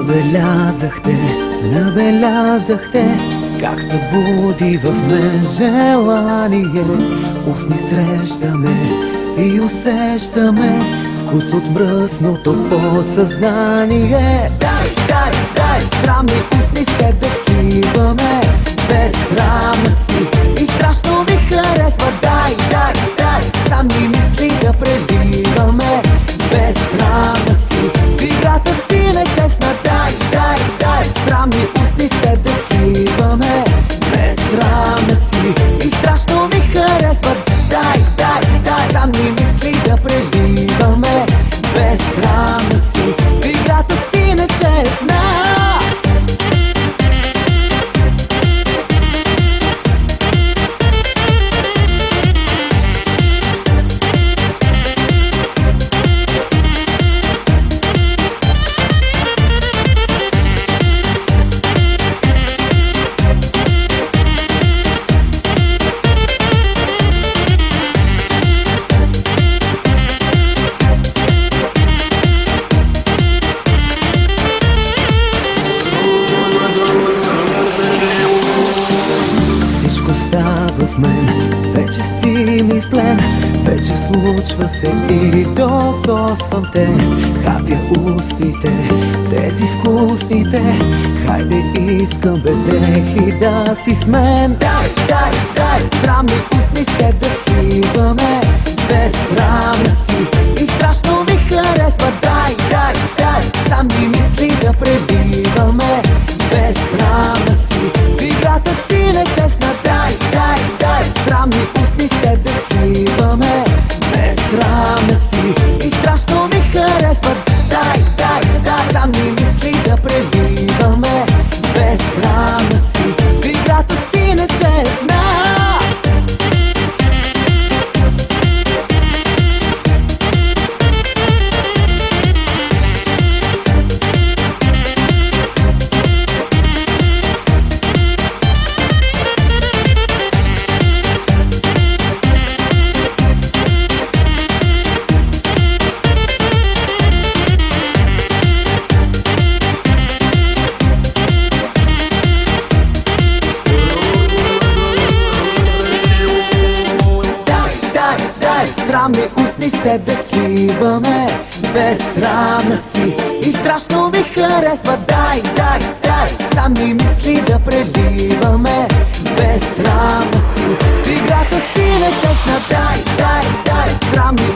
Набелязахте как събуди в мен желание. Устни срещаме и усещаме вкус от мръсното подсъзнание. Дай, срамни устни с теб да сливаме, без срама си и страшно ми харесва. Дай, срамни мисли да преливаме, без срама си в играта си нечестна. Дай, срамни устни с теб да сливаме, без срама си и страшно ми харесва. Дай, срамни мисли да преливаме, без срама си в играта си нечестна. В мен вече си ми в плен, вече случва се и докосвам те. Хапя устите, тези вкусните, хайде искам без дрехи да си с мен. Дай, срамни устни с теб да сливаме, без срама си и страшно ми харесва. Дай, срамни мисли да пребиваме, без срама си в играта си нечестна. Дай, срамни устни с теб да сливаме, без срама си и страшно ми харесва. Дай, срамни мисли да пребиваме, без срама си в играта си нечестна. Срамни устни с теб да сливаме, без срама си и страшно ми харесва. Дай, срамни мисли да преливаме, без срама си в играта си нечестна. Дай, срамни